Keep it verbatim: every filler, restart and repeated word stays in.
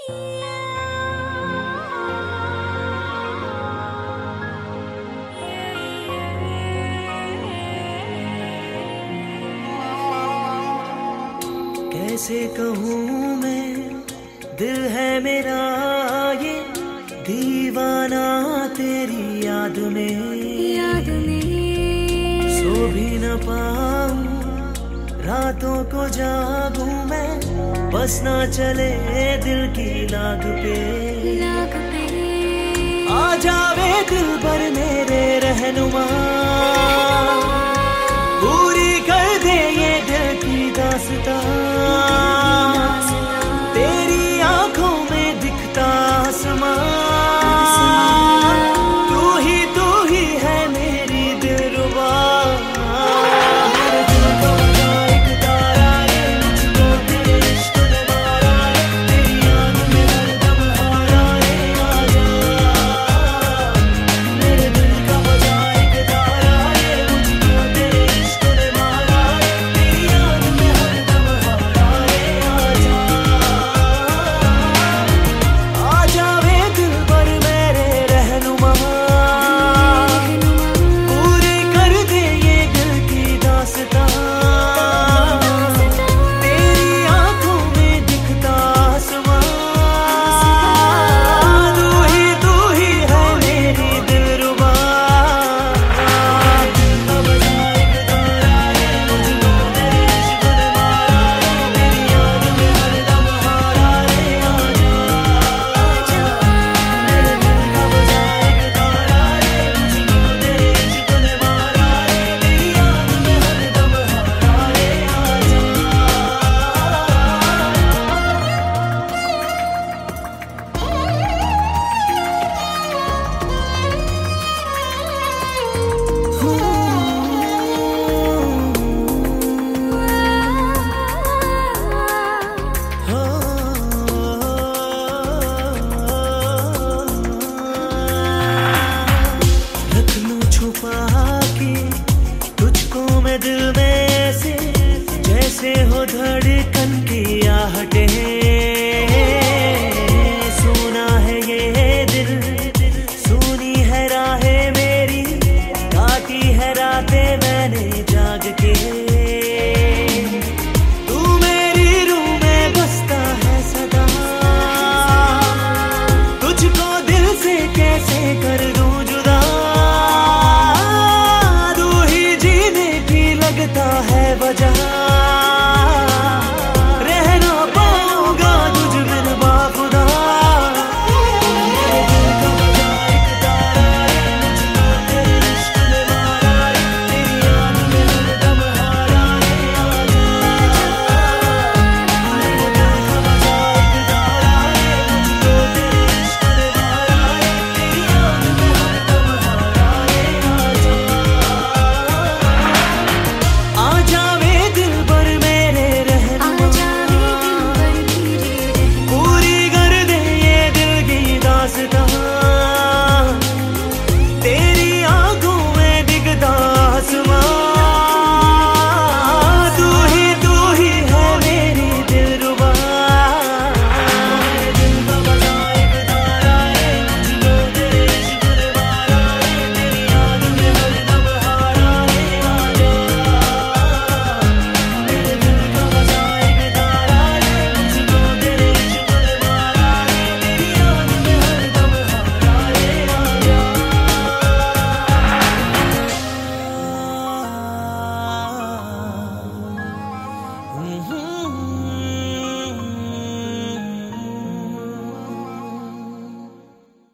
कैसे कहूँ मैं, दिल है मेरा ये दीवाना तेरी याद में, याद में सो भी न पाऊं, रातों को जागूं मैं, बस ना चले दिल की लाग पे, लाग पे आ जावे दिल भर मेरे रहनुमा, पूरी कर दे ये दिल की दास्तां, तेरी आंखों में दिखता आसमां, तू ही तू ही है मेरी दिलरुबा, मेरे दिल का बजा एक तारा है, मुझको तेरे इश्क ने मारा है, तेरी याद में हरदम हारा है, आजा। मेरे दिल का बजा एक तारा है, मुझको तेरे इश्क ने मारा है, तेरी याद में हरदम हारा है, आजा। आ जावे दिल भर मेरे रहनुमा, पूरी कर दे ये दिल की दास्तां, तेरी आंखों में दिखता आसमां, तू ही तू ही है मेरी दिलरुबा, दिल का बजा एक तारा है, मुझको तेरे इश्क ने मारा है, तेरी याद में हरदम हारा है, आजा। मेरे दिल का बजा एक तारा है, मुझको तेरे इश्क ने मारा है, तेरी याद में हरदम हारा है, आजा। रख लूं छुपा के तुझको मैं दिल में से, जैसे हो धड़कन की आहटे, सुना है ये दिल, सुनी है राहें मेरी, काटी है रातें मैंने जाग के।